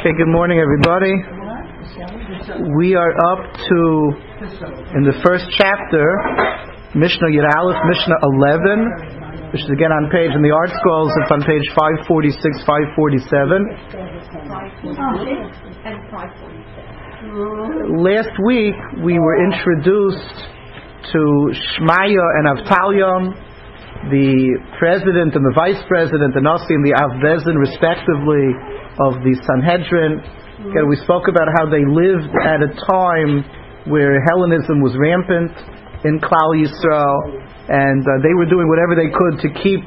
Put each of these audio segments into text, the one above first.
Okay, good morning, everybody. We are up to, in the first chapter, Mishnah Yud Aleph, Mishnah 11, which is again on page, in the Art Scrolls, it's on page 546, 547. Last week, we were introduced to Shmaya and Avtalion, the president and the vice president, the Nasi and the Av Bezin, respectively, of the Sanhedrin. We spoke about how they lived at a time where Hellenism was rampant in Klal Yisrael, and they were doing whatever they could to keep,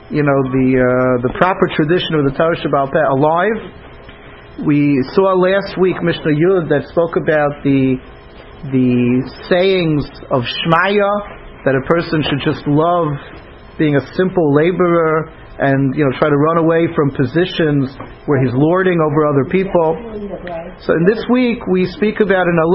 the proper tradition of the Torah Shebaal Peh alive. We saw last week Mishnah Yud that spoke about the sayings of Shmaya, that a person should just love being a simple laborer and try to run away from positions where he's lording over other people. So in this week we speak about in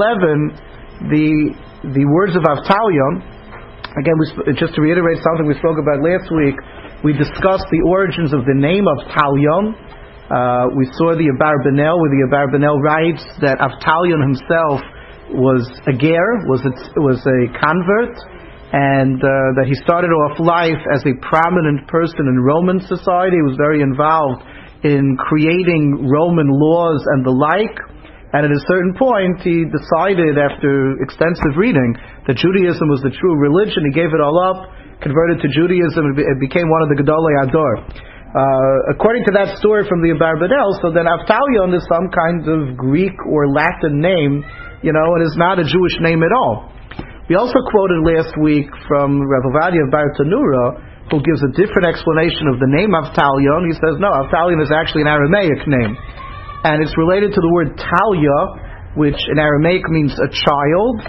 11 the words of Avtalion. Again, just to reiterate something we spoke about last week, we discussed the origins of the name of Talion. We saw the Abarbanel, where the Abarbanel writes that Avtalion himself was a ger, was a convert, and that he started off life as a prominent person in Roman society. He was very involved in creating Roman laws and the like, and at a certain point he decided, after extensive reading, that Judaism was the true religion. He gave it all up, converted to Judaism, and became one of the Gedolei Ador. According to that story from the Abarbanel, so then Avtalion is some kind of Greek or Latin name, and is not a Jewish name at all. We also quoted last week from Rav Ovadia of Bar Tanura, who gives a different explanation of the name Avtalion. He says, no, Avtalion is actually an Aramaic name, and it's related to the word Talia, which in Aramaic means a child.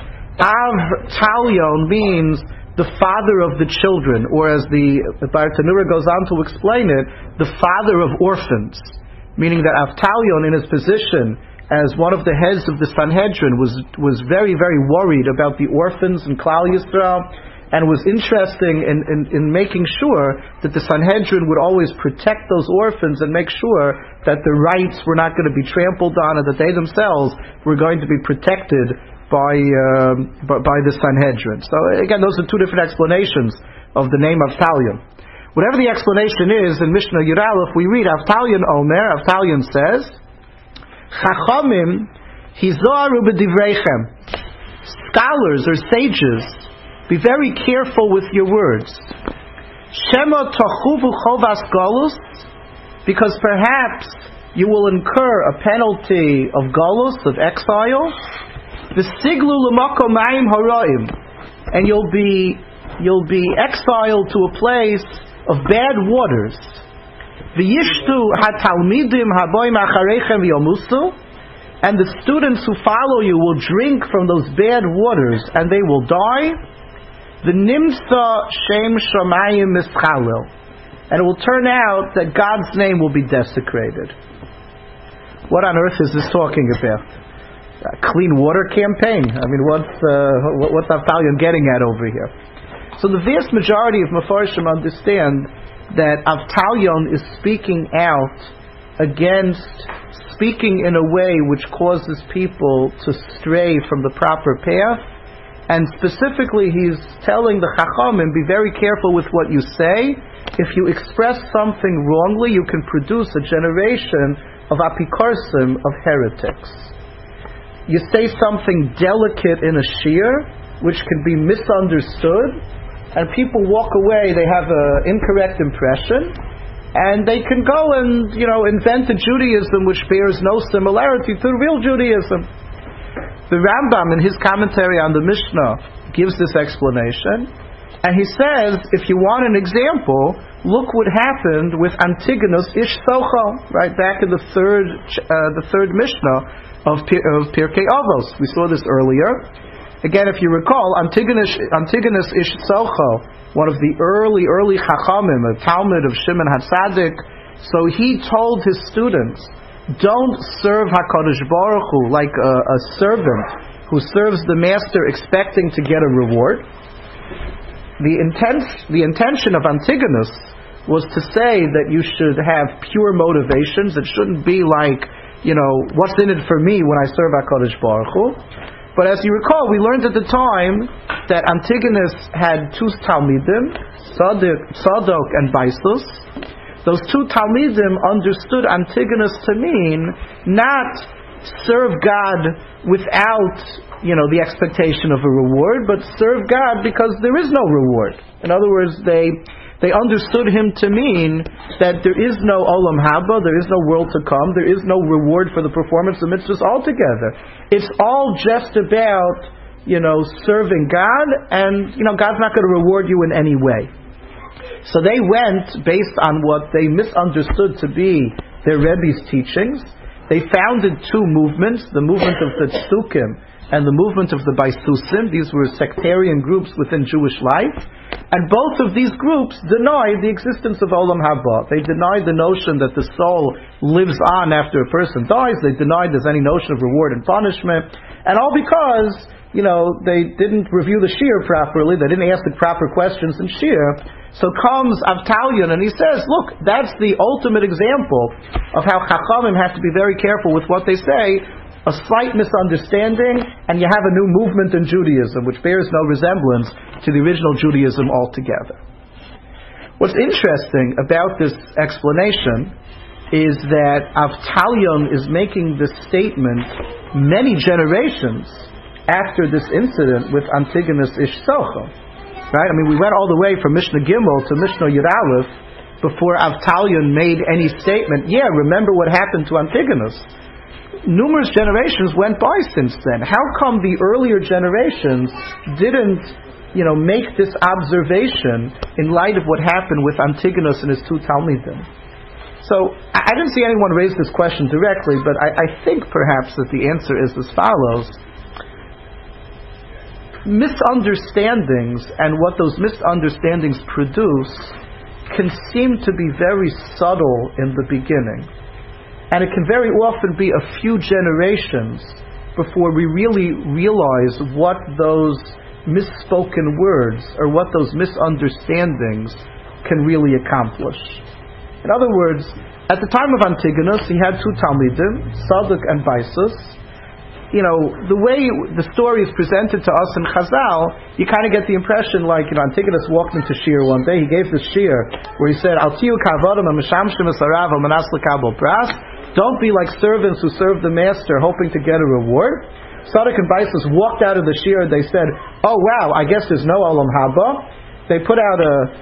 Avtalion means the father of the children, or as the Bar Tanura goes on to explain it, the father of orphans, meaning that Avtalion, in his position as one of the heads of the Sanhedrin, was very, very worried about the orphans in Klal Yisrael, and was interested in making sure that the Sanhedrin would always protect those orphans and make sure that their rights were not going to be trampled on, and that they themselves were going to be protected by the Sanhedrin. So again, those are two different explanations of the name Avtalion. Whatever the explanation is, in Mishnah Yud Aleph we read Avtalion Omer. Avtalion says, Chachamim hizaru b'divreichem. Scholars or sages, be very careful with your words. Shema tachuvu chovas galus, because perhaps you will incur a penalty of galus, of exile. V'siglu l'makom ma'im haraim, and you'll be exiled to a place of bad waters. V'yishtu hatalmidim haboim achareichem v'yomusu, and the students who follow you will drink from those bad waters and they will die. V'nimsa shem shamayim mischalel, and it will turn out that God's name will be desecrated. What on earth is this talking about? A clean water campaign? I mean, what's Avtalion getting at over here? So the vast majority of Mefarshim understand that Avtalion is speaking out against speaking in a way which causes people to stray from the proper path, and specifically he's telling the Chachamim, be very careful with what you say. If you express something wrongly, you can produce a generation of apikorsim, of heretics. You say something delicate in a shir, which can be misunderstood, and people walk away, they have an incorrect impression, and they can go and, invent a Judaism which bears no similarity to real Judaism. The Rambam, in his commentary on the Mishnah, gives this explanation, and he says, if you want an example, look what happened with Antigonus Ish Socho, right back in the third Mishnah of Pirkei Avos. We saw this earlier. Again, if you recall, Antigonus Ish Socho, one of the early Chachamim, a Talmud of Shimon HaTzadik, so he told his students, don't serve HaKadosh Baruch Hu like a servant who serves the master expecting to get a reward. The intention of Antigonus was to say that you should have pure motivations. It shouldn't be like what's in it for me when I serve HaKadosh Baruch Hu. But as you recall, we learned at the time that Antigonus had two Talmidim, Sadok and Baisus. Those two Talmidim understood Antigonus to mean not serve God without, the expectation of a reward, but serve God because there is no reward. In other words, they understood him to mean that there is no Olam Haba, there is no world to come, there is no reward for the performance of mitzvahs altogether. It's all just about, serving God, and, God's not going to reward you in any way. So they went based on what they misunderstood to be their Rebbe's teachings. They founded two movements, the movement of the Tzdukim and the movement of the Baisusim. These were sectarian groups within Jewish life. And both of these groups denied the existence of Olam Haba. They denied the notion that the soul lives on after a person dies. They denied there's any notion of reward and punishment. And all because, they didn't review the Shir properly. They didn't ask the proper questions in Shir. So comes Avtalion and he says, look, that's the ultimate example of how Chachamim have to be very careful with what they say. A slight misunderstanding, and you have a new movement in Judaism, which bears no resemblance to the original Judaism altogether. What's interesting about this explanation is that Avtalion is making this statement many generations after this incident with Antigonus Ish Sochel. Right? I mean, we went all the way from Mishnah Gimel to Mishnah Yud Aleph before Avtalion made any statement. Yeah, remember what happened to Antigonus. Numerous generations went by since then. How come the earlier generations didn't, make this observation in light of what happened with Antigonus and his two Talmidim? So, I didn't see anyone raise this question directly, but I think perhaps that the answer is as follows. Misunderstandings and what those misunderstandings produce can seem to be very subtle in the beginning. And it can very often be a few generations before we really realize what those misspoken words or what those misunderstandings can really accomplish. In other words, at the time of Antigonus, he had two Talmidim, Sadok and Baisus. The way the story is presented to us in Chazal, you kind of get the impression like, Antigonus walked into Shir one day, he gave this Shir where he said, Al tiyu kavodim ha-mishamshim es-harav ha-manas l'kabel pras. Don't be like servants who serve the master hoping to get a reward. Sadok and Baisus walked out of the Shir and they said, oh wow, I guess there's no Olam Haba. They put out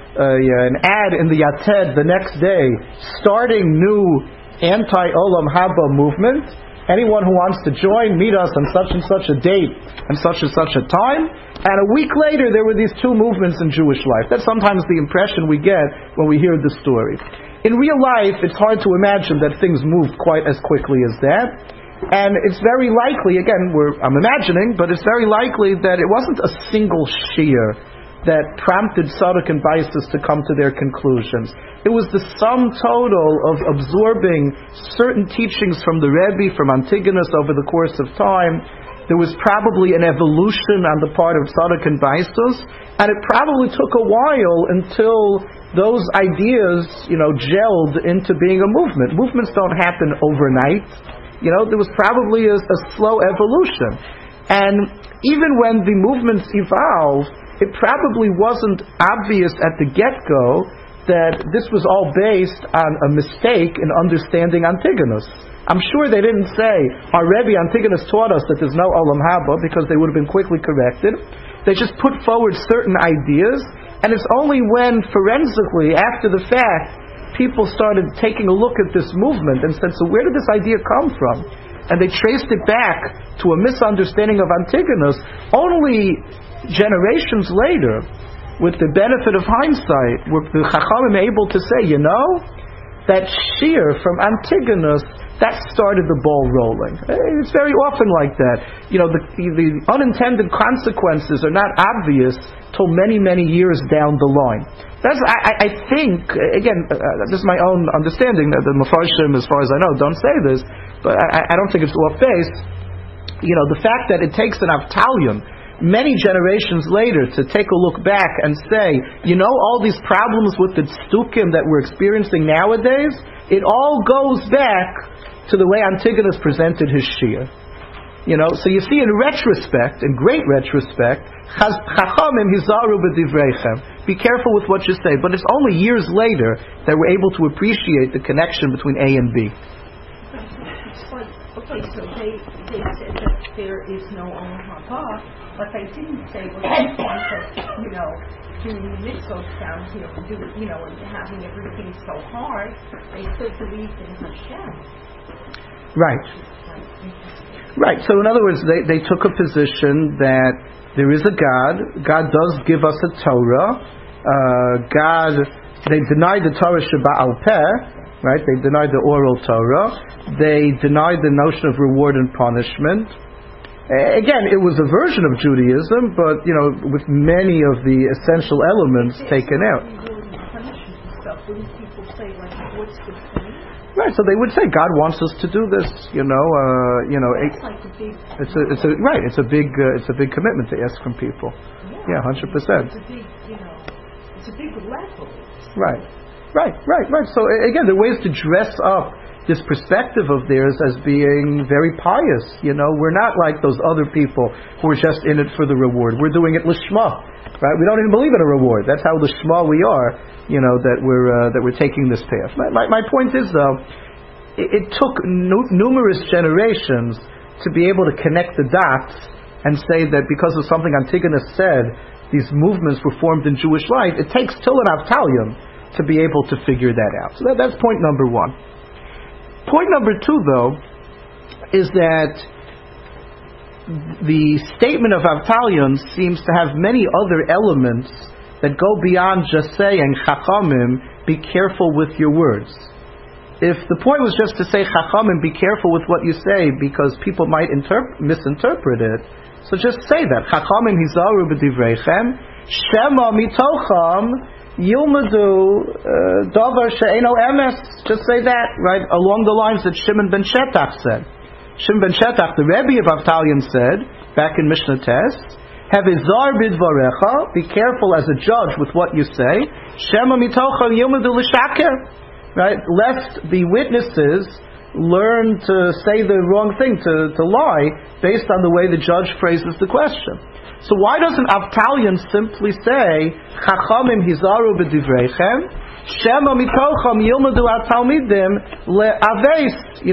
an ad in the Yated the next day, starting new anti-Olam Haba movement. Anyone who wants to join, meet us on such and such a date and such a time. And a week later, there were these two movements in Jewish life. That's sometimes the impression we get when we hear the story. In real life, it's hard to imagine that things moved quite as quickly as that. And it's very likely, again, I'm imagining, but it's very likely that it wasn't a single shir that prompted Sadok and Baisus to come to their conclusions. It was the sum total of absorbing certain teachings from the Rebbe, from Antigonus over the course of time. There was probably an evolution on the part of Sadok and Baisus, and it probably took a while until those ideas, gelled into being a movement. Movements don't happen overnight. There was probably a slow evolution. And even when the movements evolved, it probably wasn't obvious at the get-go that this was all based on a mistake in understanding Antigonus. I'm sure they didn't say, our Rebbe Antigonus taught us that there's no Olam Haba, because they would have been quickly corrected. They just put forward certain ideas, and it's only when forensically, after the fact, people started taking a look at this movement and said, so where did this idea come from? And they traced it back to a misunderstanding of Antigonus. Only generations later, with the benefit of hindsight, were the Chachamim able to say, that shir from Antigonus, that started the ball rolling. It's very often like that. The unintended consequences are not obvious till many, many years down the line. I think, again, this is my own understanding, that the Mefarshim, as far as I know, don't say this, but I don't think it's off base. The fact that it takes an Avtalion many generations later to take a look back and say, all these problems with the tzdukim that we're experiencing nowadays, it all goes back to the way Antigonus presented his Shia. So you see in retrospect, in great retrospect, Chachamim hizaru b'divreichem. Be careful with what you say. But it's only years later that we're able to appreciate the connection between A and B. Okay, so they said that there is no Olam Haba, but they didn't say what the point of, doing mitzvot down here, and having everything so hard. They still believed in Hashem. Right. Right. So in other words, they took a position that there is a God. God does give us a Torah. They denied the Torah Sheba'al Peh. Right? They denied the oral Torah. They denied the notion of reward and punishment. Again, it was a version of Judaism, but with many of the essential elements taken out. Right, so they would say God wants us to do this. It's a big commitment to ask from people. Yeah, 100%. It's a big level. Right. So again, there are ways to dress up this perspective of theirs as being very pious. We're not like those other people who are just in it for the reward. We're doing it lishma, right? We don't even believe in a reward. That's how lishma we are. That we're taking this path. My point is though, it took numerous generations to be able to connect the dots and say that because of something Antigonus said, these movements were formed in Jewish life. It takes till an Avtalion to be able to figure that out. So that's point number one. Point number two, though, is that the statement of Avtalion seems to have many other elements that go beyond just saying, Chachamim, be careful with your words. If the point was just to say, Chachamim, be careful with what you say, because people might misinterpret it, so just say that. Chachamim hizaru b'divreichem, shema mitocham, Yilmadu davar she'eno emes. Just say that, right? Along the lines that Shimon ben Shetach said. Shimon ben Shetach, the Rebbe of Avtalion, said back in Mishnah Tes, "Have izar bidvarecha. Be careful as a judge with what you say. Shema mitocham yilmadu l'shaker." Right? Lest the witnesses learn to say the wrong thing, to lie, based on the way the judge phrases the question. So why doesn't Avtalion simply say, Chachamim hizaru b'divreichem, Shema mitocham yilmadu atalmidim le'aveis,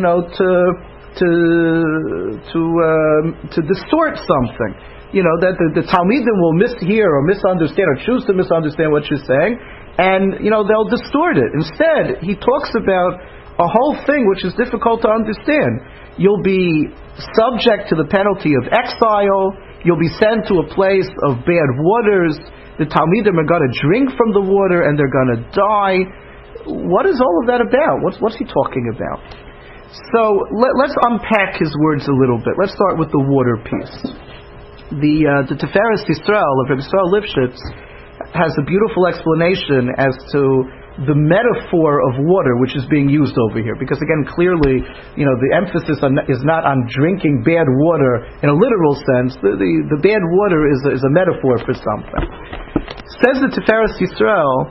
to distort something. That the Talmidim will mishear or misunderstand or choose to misunderstand what you're saying, and they'll distort it. Instead, he talks about a whole thing which is difficult to understand. You'll be subject to the penalty of exile. You'll be sent to a place of bad waters. The Talmidim are going to drink from the water and they're going to die. What is all of that about? What's he talking about? So let's unpack his words a little bit. Let's start with the water piece. The Tiferes Yisrael of Reb Yisrael Lifshitz has a beautiful explanation as to the metaphor of water which is being used over here, because again, clearly, the emphasis is not on drinking bad water in a literal sense. The bad water is a metaphor for something. Says the Tiferes Yisrael,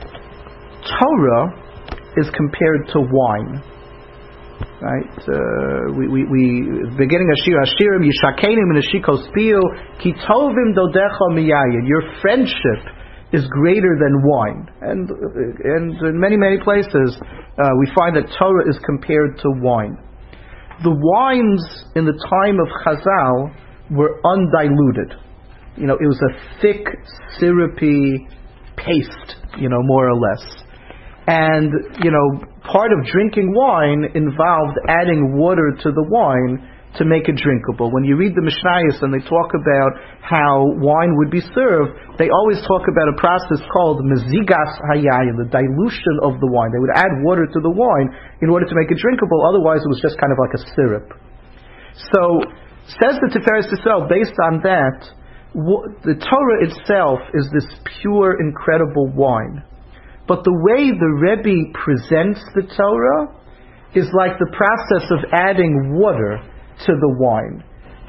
Torah is compared to wine. Right? We beginning of Shir Hashirim, Yishakenim and Ashikos Piyu, Ki Tovim Dodecha Miyayin. Your friendship is greater than wine, and in many places we find that Torah is compared to wine. The wines in the time of Chazal were undiluted. It was a thick, syrupy paste, more or less. And part of drinking wine involved adding water to the wine to make it drinkable. When you read the Mishnayos and they talk about how wine would be served, they always talk about a process called mezigas hayayin, the dilution of the wine. They would add water to the wine in order to make it drinkable, otherwise it was just kind of like a syrup. So, says the Tiferes Yisrael, based on that, the Torah itself is this pure, incredible wine. But the way the Rebbe presents the Torah is like the process of adding water to the wine.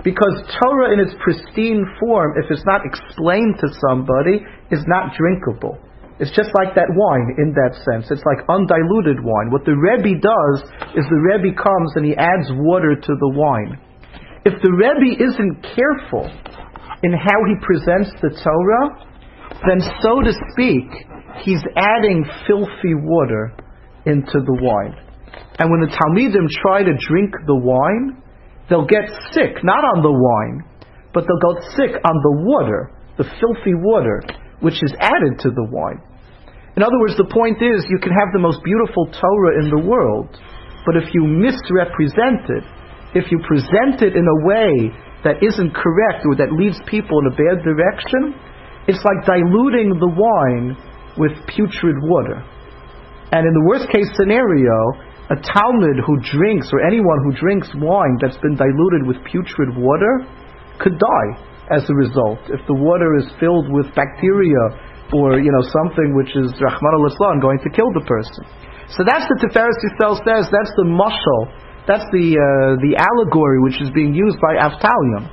Because Torah in its pristine form, if it's not explained to somebody, is not drinkable. It's just like that wine in that sense. It's like undiluted wine. What the Rebbe does is the Rebbe comes and he adds water to the wine. If the Rebbe isn't careful in how he presents the Torah, then so to speak, he's adding filthy water into the wine. And when the Talmidim try to drink the wine, they'll get sick, not on the wine, but they'll get sick on the water, the filthy water, which is added to the wine. In other words, the point is, you can have the most beautiful Torah in the world, but if you misrepresent it, if you present it in a way that isn't correct or that leads people in a bad direction, it's like diluting the wine with putrid water. And in the worst case scenario, a Talmud who drinks, or anyone who drinks wine that's been diluted with putrid water, could die as a result. If the water is filled with bacteria, or something which is Rahman al-Islam going to kill the person. So that's the Tiferes Yisrael says. That's the mashal. That's the allegory which is being used by Avtalion.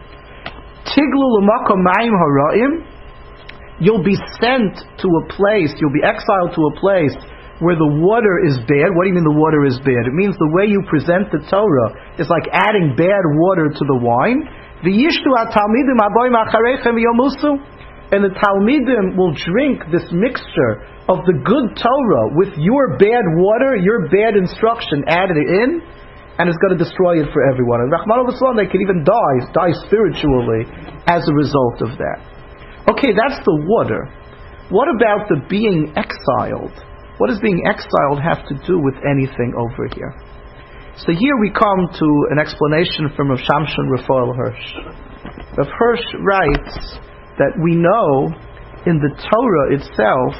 Tiglu l'makom ma'im hara'im. You'll be sent to a place. You'll be exiled to a place where the water is bad. What do you mean the water is bad? It means the way you present the Torah is like adding bad water to the wine. V'yishtu ha-talmidim aboim achareichem v'yomusu. And the Talmidim will drink this mixture of the good Torah with your bad water, your bad instruction added in, and it's going to destroy it for everyone. And Rahman al-Islam, they can even die spiritually as a result of that. Okay, that's the water. What about the being exiled? What does being exiled have to do with anything over here? So here we come to an explanation from Rav Shamshon Raphael Hirsch. Rav Hirsch writes that we know in the Torah itself,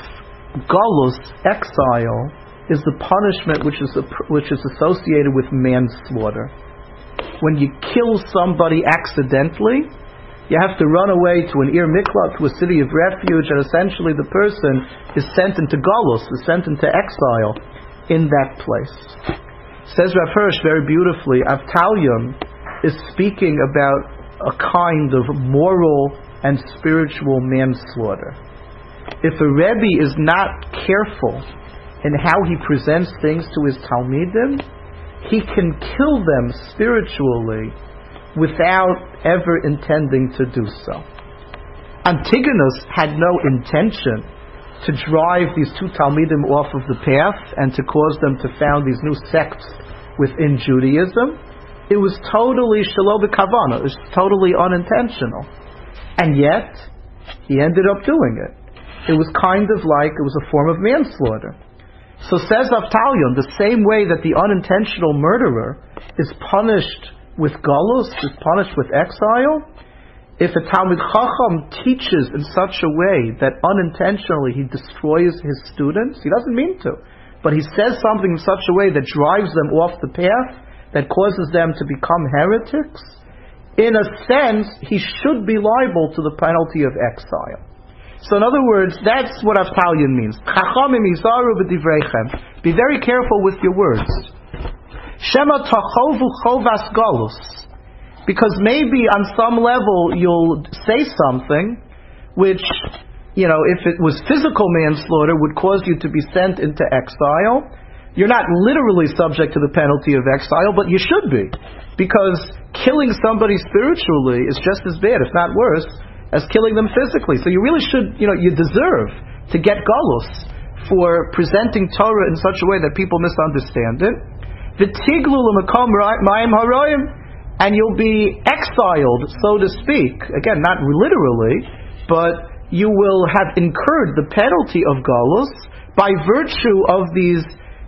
galus, exile, is the punishment which is associated with manslaughter. When you kill somebody accidentally, you have to run away to an Ir Miklat, to a city of refuge, and essentially the person is sent into galus, is sent into exile in that place. Says Rav Hirsch very beautifully, Avtalion is speaking about a kind of moral and spiritual manslaughter. If a Rebbe is not careful in how he presents things to his Talmidim, he can kill them spiritually without ever intending to do so. Antigonus had no intention to drive these two Talmidim off of the path and to cause them to found these new sects within Judaism. It was totally shelo b'kavana. It was totally unintentional. And yet, he ended up doing it. It was kind of like it was a form of manslaughter. So says Avtalion, the same way that the unintentional murderer is punished with galus, is punished with exile, if a Talmid Chacham teaches in such a way that unintentionally he destroys his students, he doesn't mean to, but he says something in such a way that drives them off the path, that causes them to become heretics, in a sense, he should be liable to the penalty of exile. So in other words, that's what Avtalion means. Chachamim izaru b'divreichem. Be very careful with your words. Shema tachovu chovas galus. Because maybe on some level you'll say something which, if it was physical manslaughter, would cause you to be sent into exile. You're not literally subject to the penalty of exile, but you should be. Because killing somebody spiritually is just as bad, if not worse, as killing them physically. So you really should, you deserve to get galus for presenting Torah in such a way that people misunderstand it. V'tiglu l'makom ma'im haroyim, and you'll be exiled, so to speak. Again, not literally, but you will have incurred the penalty of galus by virtue of these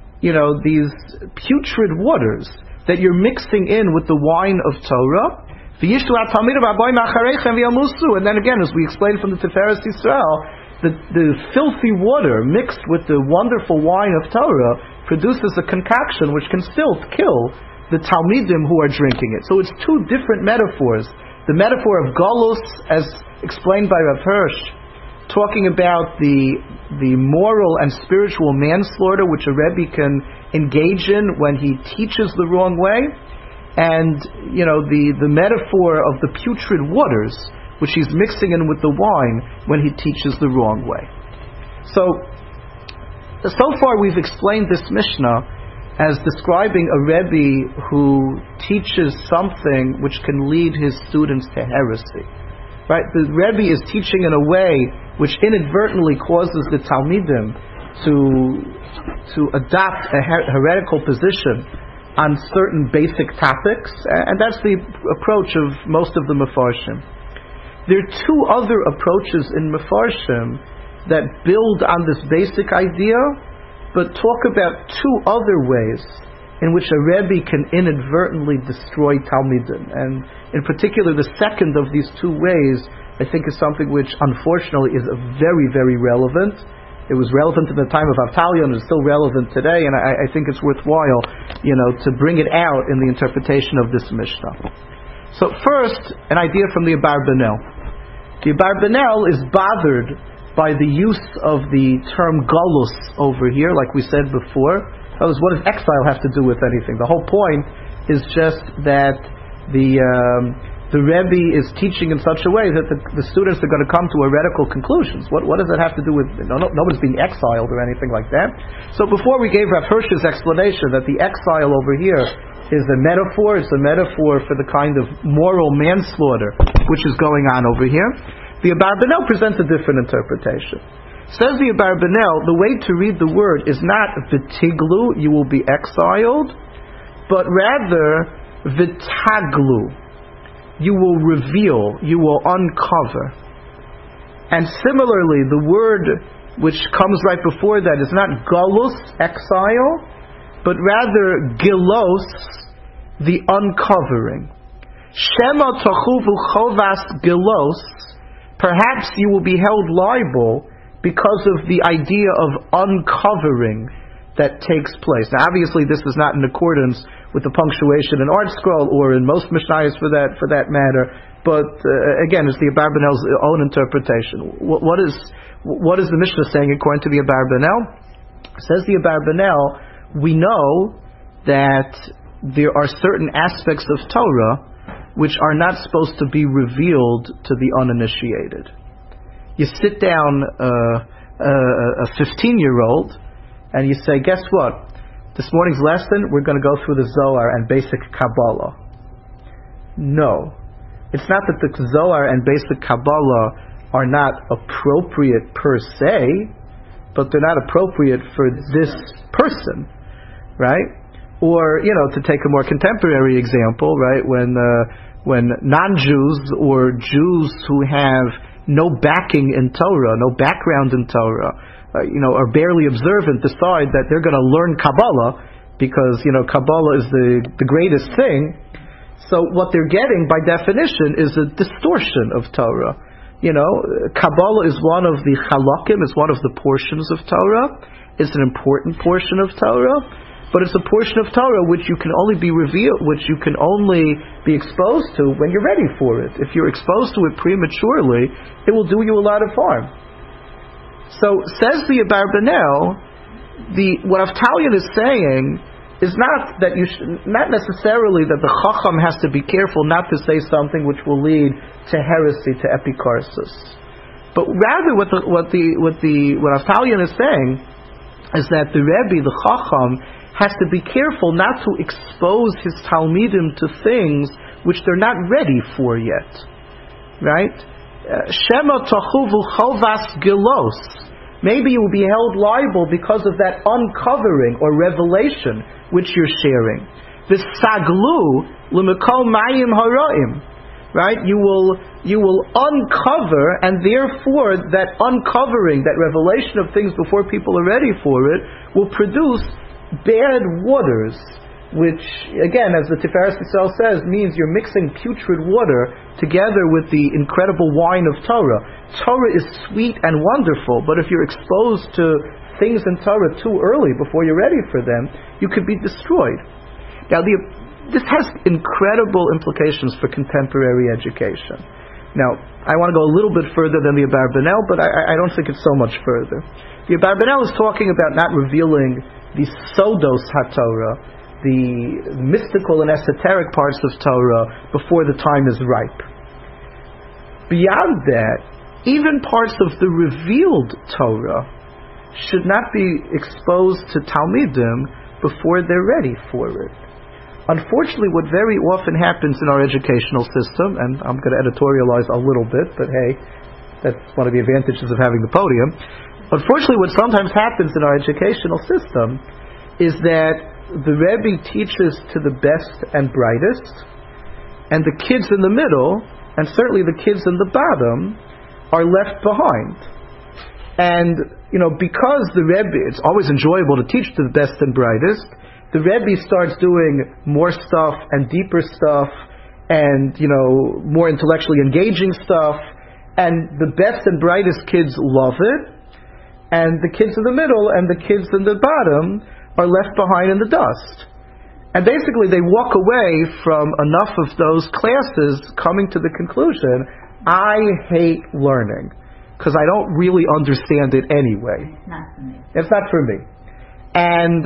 putrid waters that you're mixing in with the wine of Torah. And then again, as we explained from the Tiferes Yisrael, the filthy water mixed with the wonderful wine of Torah produces a concoction which can still kill the Talmidim who are drinking it. So it's two different metaphors. The metaphor of galus, as explained by Rav Hirsch, talking about the moral and spiritual manslaughter which a Rebbe can engage in when he teaches the wrong way. and the metaphor of the putrid waters, which he's mixing in with the wine when he teaches the wrong way. So far we've explained this Mishnah as describing a Rebbe who teaches something which can lead his students to heresy. Right? The Rebbe is teaching in a way which inadvertently causes the Talmidim to adopt a heretical position on certain basic topics, and that's the approach of most of the Mefarshim. There are two other approaches in Mefarshim that build on this basic idea, but talk about two other ways in which a Rebbe can inadvertently destroy Talmidim. And in particular, the second of these two ways, I think, is something which, unfortunately, is very, very relevant. It was relevant in the time of Avtalion, and is still relevant today, and I think it's worthwhile, to bring it out in the interpretation of this Mishnah. So first, an idea from the Abarbanel. The Abarbanel is bothered by the use of the term galus over here, like we said before. What does exile have to do with anything? The whole point is just that the Rebbe is teaching in such a way that the students are going to come to heretical conclusions. What does that have to do with... nobody's being exiled or anything like that. So before we gave Rav Hirsch's explanation that the exile over here is a metaphor, it's a metaphor for the kind of moral manslaughter which is going on over here, the Abarbanel presents a different interpretation. Says the Abarbanel, the way to read the word is not v'tiglu, you will be exiled, but rather v'taglu, you will reveal, you will uncover. And similarly, the word which comes right before that is not galus, exile, but rather gilos, the uncovering. Shema tachuvu chovas gilos, perhaps you will be held liable because of the idea of uncovering that takes place. Now, obviously, this is not in accordance with the punctuation in ArtScroll or in most Mishnayos for that matter. But again, it's the Abarbanel's own interpretation. What is the Mishnah saying according to the Abarbanel? Says the Abarbanel, we know that there are certain aspects of Torah which are not supposed to be revealed to the uninitiated. You sit down a 15-year-old and you say, guess what? This morning's lesson, we're going to go through the Zohar and basic Kabbalah. No. It's not that the Zohar and basic Kabbalah are not appropriate per se, but they're not appropriate for this person, right? Or, to take a more contemporary example, right? When non-Jews or Jews who have no backing in Torah, no background in Torah, are barely observant, decide that they're going to learn Kabbalah because, Kabbalah is the greatest thing. So what they're getting, by definition, is a distortion of Torah. Kabbalah is one of the halakim, is one of the portions of Torah. It's an important portion of Torah, but it's a portion of Torah which you can only be revealed, which you can only be exposed to when you're ready for it. If you're exposed to it prematurely, it will do you a lot of harm. So, says the Abarbanel, what Avtalion is saying is not that not necessarily that the Chacham has to be careful not to say something which will lead to heresy, to epikarsis, but rather what Avtalion is saying is that the Rebbe, the Chacham, has to be careful not to expose his Talmidim to things which they're not ready for yet. Right? Shema tachuvu chovas gilos. Maybe you will be held liable because of that uncovering or revelation which you're sharing. V'saglu l'mekol mayim haraim. Right? You will uncover, and therefore that uncovering, that revelation of things before people are ready for it, will produce bad waters, which, again, as the Tiferes Yisrael says, means you're mixing putrid water together with the incredible wine of Torah. Torah is sweet and wonderful, but if you're exposed to things in Torah too early, before you're ready for them, you could be destroyed. Now, this has incredible implications for contemporary education. Now, I want to go a little bit further than the Abarbanel, but I don't think it's so much further. The Abarbanel is talking about not revealing the Sodos HaTorah, the mystical and esoteric parts of Torah before the time is ripe. Beyond that, even parts of the revealed Torah should not be exposed to Talmidim before they're ready for it. Unfortunately, what very often happens in our educational system, and I'm going to editorialize a little bit, but hey, that's one of the advantages of having the podium. Unfortunately, what sometimes happens in our educational system is that the Rebbe teaches to the best and brightest, and the kids in the middle, and certainly the kids in the bottom, are left behind. And, because the Rebbe, it's always enjoyable to teach to the best and brightest, the Rebbe starts doing more stuff and deeper stuff and, more intellectually engaging stuff, and the best and brightest kids love it, and the kids in the middle and the kids in the bottom are left behind in the dust. And basically they walk away from enough of those classes coming to the conclusion, I hate learning, because I don't really understand it anyway. It's not for me. It's not for me. And,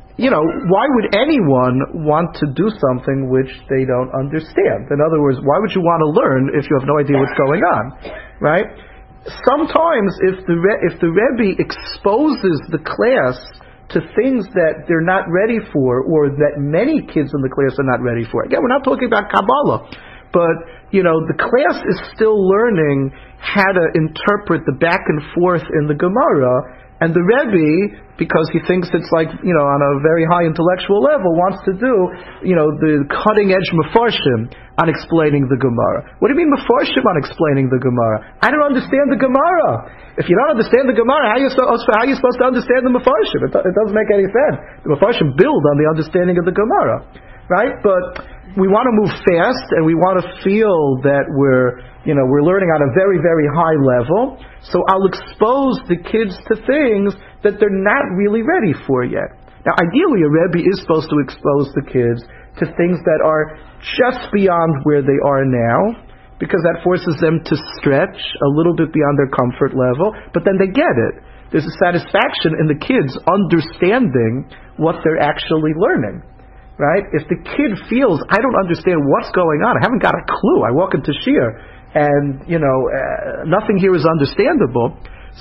why would anyone want to do something which they don't understand? In other words, why would you want to learn if you have no idea what's going on? Right? Sometimes if the Rebbe exposes the class to things that they're not ready for, or that many kids in the class are not ready for. Again, we're not talking about Kabbalah, but, the class is still learning how to interpret the back and forth in the Gemara, and the Rebbe, because he thinks it's like, on a very high intellectual level, wants to do, the cutting edge mefarshim on explaining the Gemara. What do you mean mefarshim on explaining the Gemara? I don't understand the Gemara. If you don't understand the Gemara, how are you supposed to understand the mefarshim? It doesn't make any sense. The mefarshim build on the understanding of the Gemara, right? But we want to move fast, and we want to feel that we're learning on a very, very high level. So I'll expose the kids to things that they're not really ready for yet. Now, ideally, a Rebbe is supposed to expose the kids to things that are just beyond where they are now, because that forces them to stretch a little bit beyond their comfort level, but then they get it. There's a satisfaction in the kids understanding what they're actually learning. Right? If the kid feels, I don't understand what's going on, I haven't got a clue, I walk into Shir, and, nothing here is understandable,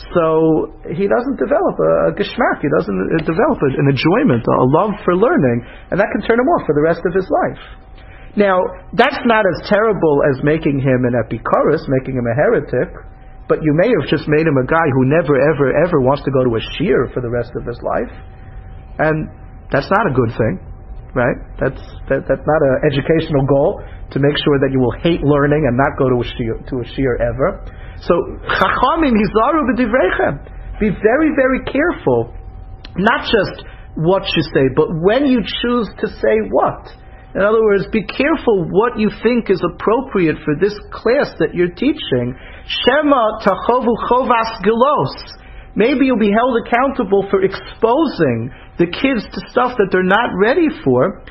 so he doesn't develop a geschmack, he doesn't develop an enjoyment, a love for learning, and that can turn him off for the rest of his life. Now, that's not as terrible as making him an epikuros, making him a heretic, but you may have just made him a guy who never, ever, ever wants to go to a Shir for the rest of his life, and that's not a good thing. Right? That's not an educational goal, to make sure that you will hate learning and not go to a shir ever. So, Chachamim hizaru b'divreichem. Be very, very careful, not just what you say, but when you choose to say what. In other words, be careful what you think is appropriate for this class that you're teaching. Shema tachovu chovas gelos. Maybe you'll be held accountable for exposing the kids to stuff that they're not ready for.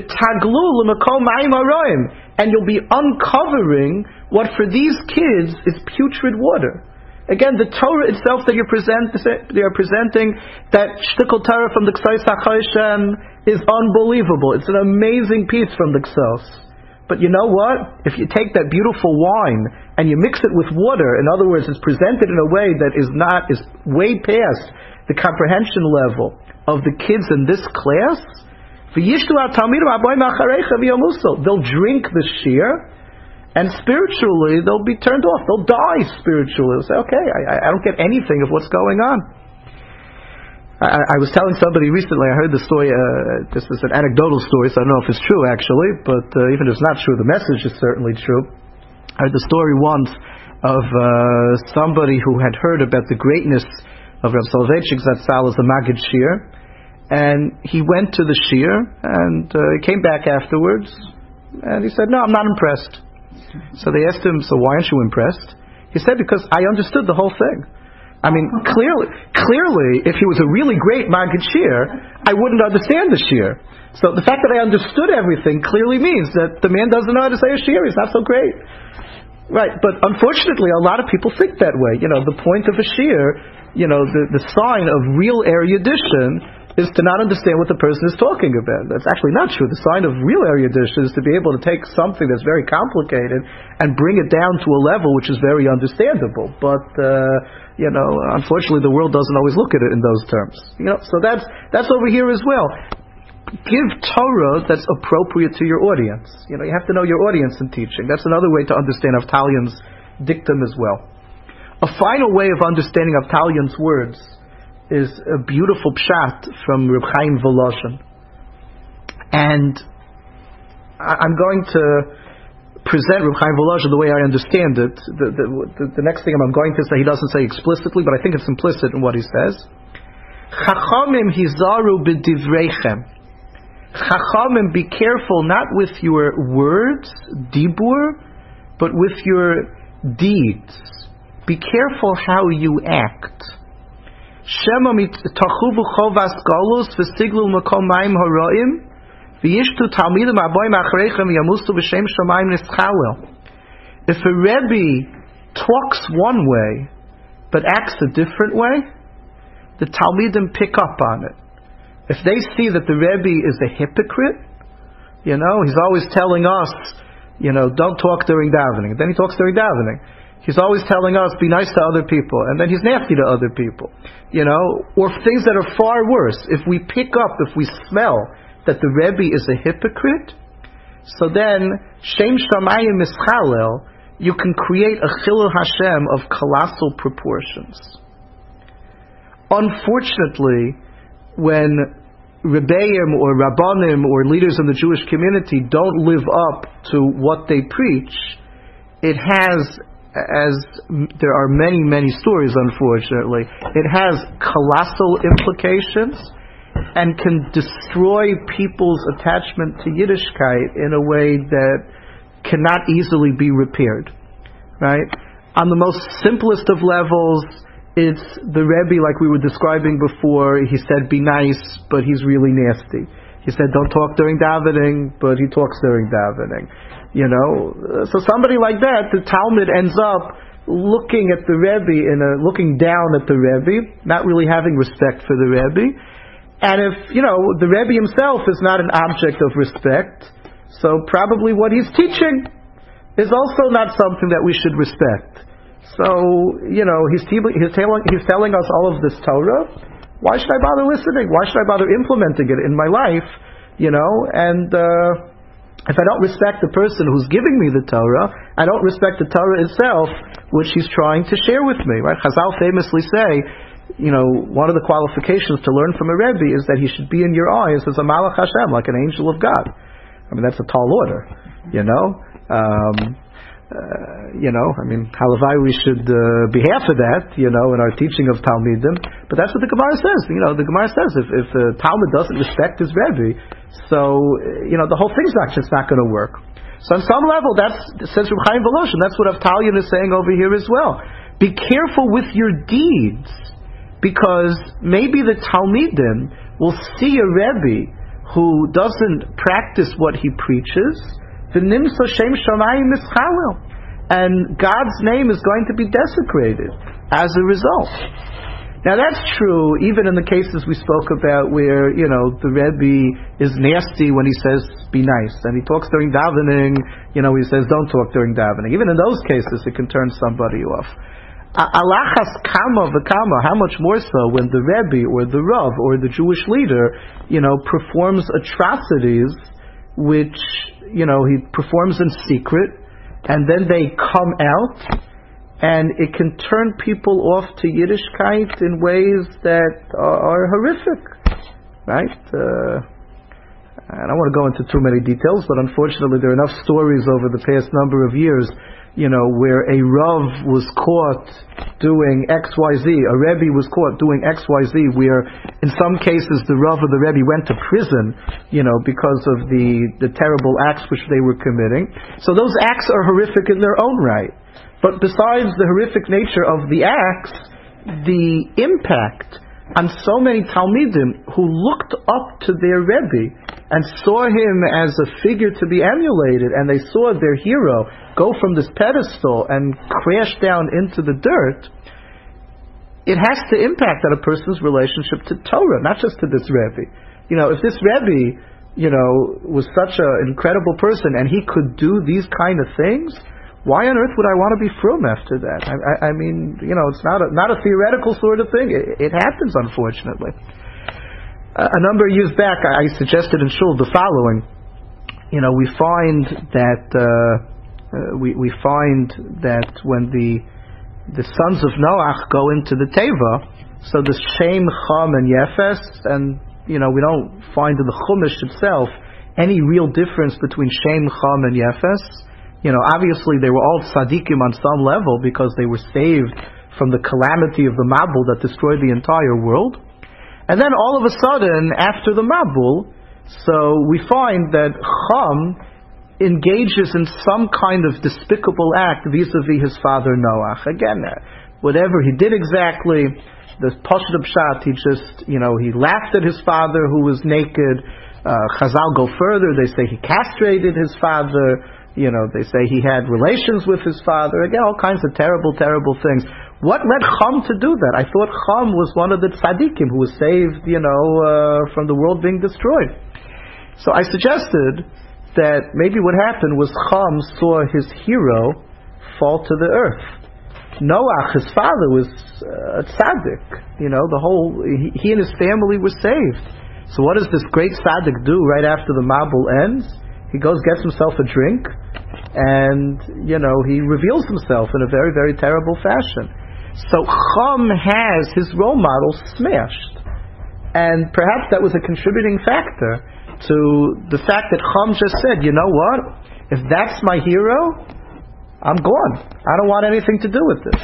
And you'll be uncovering what for these kids is putrid water. Again, the Torah itself that they are presenting, that shtickle Torah from the Ksos HaChoshen, is unbelievable. It's an amazing piece from the Ksos. But you know what? If you take that beautiful wine and you mix it with water, in other words, it's presented in a way that is way past the comprehension level of the kids in this class, they'll drink the shir, and spiritually they'll be turned off. They'll die spiritually. They'll say, okay, I don't get anything of what's going on. I was telling somebody recently, I heard the story, this is an anecdotal story, so I don't know if it's true actually, but even if it's not true, the message is certainly true. I heard the story once of somebody who had heard about the greatness of Rav Soloveitchik Zatzal as a Maggid Shir, and he went to the Shir, and he came back afterwards, and he said, no, I'm not impressed. So they asked him, so why aren't you impressed? He said, because I understood the whole thing. I mean, clearly, if he was a really great Maggid Shir, I wouldn't understand the Shir. So the fact that I understood everything clearly means that the man doesn't know how to say a Shir. He's not so great. Right, but unfortunately, a lot of people think that way. The point of a Shir, the sign of real erudition is to not understand what the person is talking about. That's actually not true. The sign of real erudition is to be able to take something that's very complicated and bring it down to a level which is very understandable. But unfortunately, the world doesn't always look at it in those terms. So that's over here as well. Give Torah that's appropriate to your audience. You have to know your audience in teaching. That's another way to understand Avtalion's dictum as well. A final way of understanding Avtalion's words is a beautiful pshat from Reb Chaim Volozhin. And I'm going to present Reb Chaim Volozhin the way I understand it. The next thing I'm going to say, he doesn't say explicitly, but I think it's implicit in what he says. Chachamim hizaru b'divreichem. Chachamim, be careful not with your words, dibur, but with your deeds. Be careful how you act. Shema tachuvu chovas galus v'siglu makom ma'im haraim v'yishtu talmidim aboim achreichem v'yamustu b'shem shamayim nischalel. If a Rebbe talks one way but acts a different way, the talmidim pick up on it. If they see that the Rebbe is a hypocrite, he's always telling us, don't talk during davening. And then he talks during davening. He's always telling us, be nice to other people. And then he's nasty to other people. Or things that are far worse. If we pick up, if we smell that the Rebbe is a hypocrite, so then, Shem Shamayim Mischalel, you can create a Chilul Hashem of colossal proportions. Unfortunately, when Rebbeim or Rabbanim or leaders in the Jewish community don't live up to what they preach, it has, as there are many, many stories, unfortunately, it has colossal implications and can destroy people's attachment to Yiddishkeit in a way that cannot easily be repaired. Right? On the most simplest of levels, it's the Rebbe, like we were describing before. He said, be nice, but he's really nasty. He said, don't talk during davening, but he talks during davening. So somebody like that, the Talmud ends up looking at the Rebbe, looking down at the Rebbe, not really having respect for the Rebbe. And if, the Rebbe himself is not an object of respect, so probably what he's teaching is also not something that we should respect. So, he's telling us all of this Torah. Why should I bother listening? Why should I bother implementing it in my life? And if I don't respect the person who's giving me the Torah, I don't respect the Torah itself, which he's trying to share with me. Right? Chazal famously say, one of the qualifications to learn from a Rebbe is that he should be in your eyes as a Malach Hashem, like an angel of God. I mean, that's a tall order. Halavai, we should be half of that, in our teaching of Talmidim. But that's what the Gemara says. The Gemara says if the Talmud doesn't respect his Rebbe, so, the whole thing's not going to work. So on some level, says Reb Chaim Volozhin, that's what Avtalion is saying over here as well. Be careful with your deeds, because maybe the Talmidim will see a Rebbe who doesn't practice what he preaches, and God's name is going to be desecrated as a result. Now that's true even in the cases we spoke about where, the Rebbe is nasty when he says be nice, and he talks during davening, he says don't talk during davening. Even in those cases it can turn somebody off. Alachas kama v'kama, how much more so when the Rebbe or the Rav or the Jewish leader, performs atrocities which, he performs in secret, and then they come out, and it can turn people off to Yiddishkeit in ways that are horrific, right? I don't want to go into too many details, but unfortunately there are enough stories over the past number of years, where a Rav was caught doing XYZ, a Rebbe was caught doing XYZ, where in some cases the Rav or the Rebbe went to prison, because of the terrible acts which they were committing. So those acts are horrific in their own right. But besides the horrific nature of the acts, the impact on so many Talmidim who looked up to their Rebbe and saw him as a figure to be emulated, and they saw their hero go from this pedestal and crash down into the dirt, it has to impact on a person's relationship to Torah, not just to this Rebbe. If this Rebbe, was such an incredible person and he could do these kind of things, why on earth would I want to be frum after that? I mean, it's not a theoretical sort of thing. It happens, unfortunately. A number of years back, I suggested in Shul the following. We find that when the sons of Noach go into the Teva, so the Shem, Cham, and Yefes, and we don't find in the Chumash itself any real difference between Shem, Cham, and Yefes. Obviously they were all tzaddikim on some level because they were saved from the calamity of the Mabul that destroyed the entire world. And then all of a sudden, after the Mabul, so we find that Cham engages in some kind of despicable act vis-a-vis his father Noach. Again, whatever he did exactly, the Pashut Pshat, he laughed at his father who was naked. Chazal go further, they say he castrated his father. They say he had relations with his father. Again, all kinds of terrible, terrible things. What led Cham to do that? I thought Cham was one of the tzaddikim who was saved, from the world being destroyed. So I suggested that maybe what happened was Cham saw his hero fall to the earth. Noach, his father, was a tzaddik. He and his family were saved. So what does this great tzaddik do right after the Mabul ends? He goes, gets himself a drink, and, he reveals himself in a very, very terrible fashion. So Cham has his role model smashed. And perhaps that was a contributing factor to the fact that Cham just said, you know what? If that's my hero, I'm gone. I don't want anything to do with this.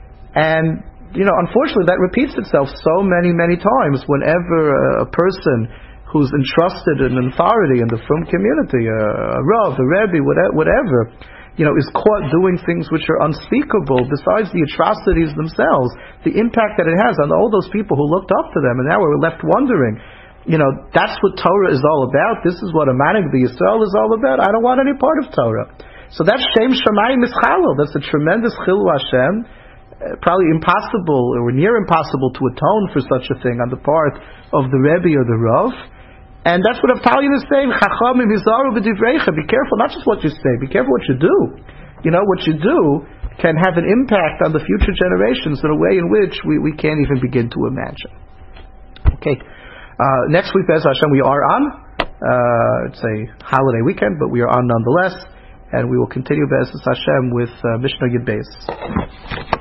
And, unfortunately that repeats itself so many, many times whenever a person who's entrusted in authority in the frum community, a Rav, a Rebbe, whatever, is caught doing things which are unspeakable, besides the atrocities themselves, the impact that it has on all those people who looked up to them, and now we're left wondering, that's what Torah is all about. This is what a Manig Yisrael is all about. I don't want any part of Torah. So that's Shem Shamayim Mischalo. That's a tremendous Chilu Hashem. Probably impossible, or near impossible, to atone for such a thing on the part of the Rebbe or the Rav. And that's what Avtalion is saying. Chachamim hizaru b'divreicha. Be careful, not just what you say. Be careful what you do. What you do can have an impact on the future generations in a way in which we can't even begin to imagine. Okay. Next week, Be'ez Hashem, we are on. It's a holiday weekend, but we are on nonetheless. And we will continue Be'ez Hashem with Mishnah Yud Beis.